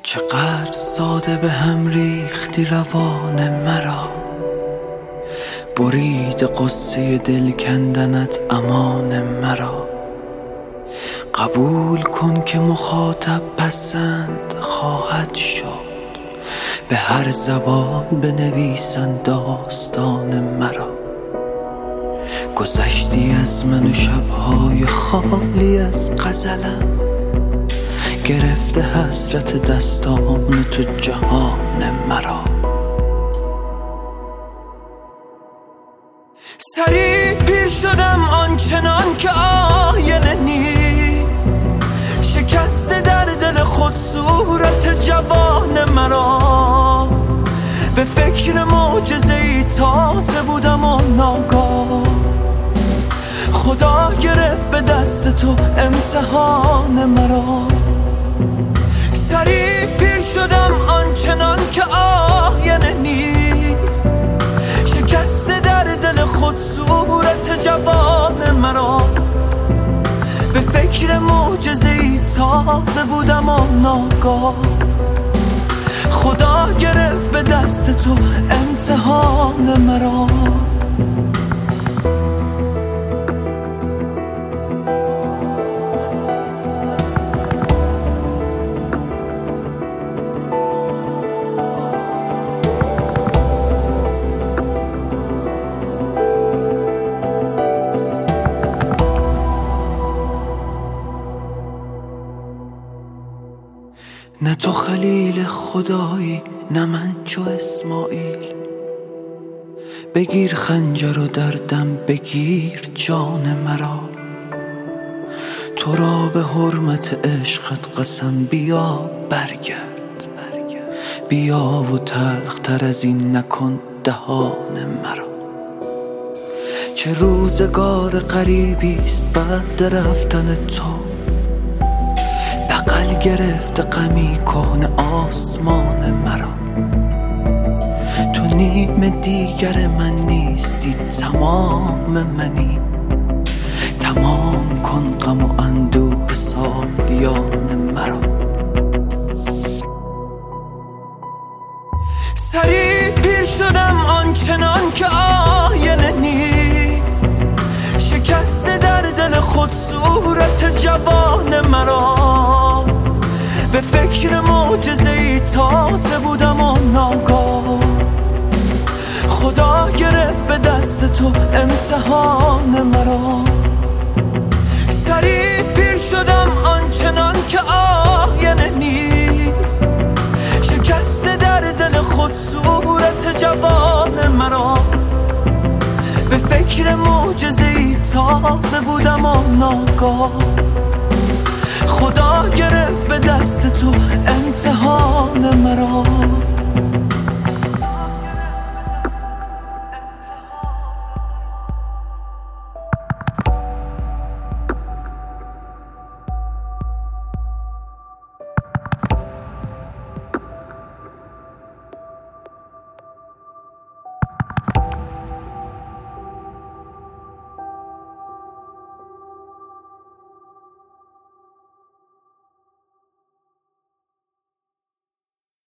چقدر ساده به هم ریختی روان مرا، برید قصه دل کندنت امان مرا. قبول کن که مخاطب پسند خواهد شد، به هر زبان بنویسن داستان مرا. گذشتی از من و شبهای خالی از غزلم، گرفته حسرت دستان تو جهان مرا. سریع پیر شدم آنچنان که آینه نیست، شکسته در دل خود صورت جوان مرا. به فکر معجزه‌ای تازه بودم و ناگاه خدا گرفت به دست تو امتحان مرا. سریع پیر شدم آنچنان که آینه نیست، شکسته در دل خود صورت جوان مرا. به فکر معجزه‌ای تازه بودم و ناگاه خدا گرفت به دست تو امتحان مرا. نه تو خلیل خدایی نه من چو اسماعیل، بگیر خنجر و در دم بگیر جان مرا. تو را به حرمت عشقت قسم بیا برگرد، بیا و تلختر از این نکن دهان مرا. چه روزگار غریبیست بعد رفتن تو، بغل گرفت غمی کهنه آسمان مرا. تو نیم دیگر من نیستی تمام منی، تمام کن غم و اندوه سالیان مرا. سریع پیر شدم آنچنان که آینه نیست، شکسته در دل خود صورت جوان مرا. به فکر معجزه‌ای تازه بودم و ناگاه خدا گرفت به دست تو امتحان مرا. سریع پیر شدم آنچنان که آینه نیست، شکسته در دل خود صورت جوان مرا. به فکر معجزه‌ای تازه بودم و ناگاه خدا گرفت به دست تو امتحان مرا.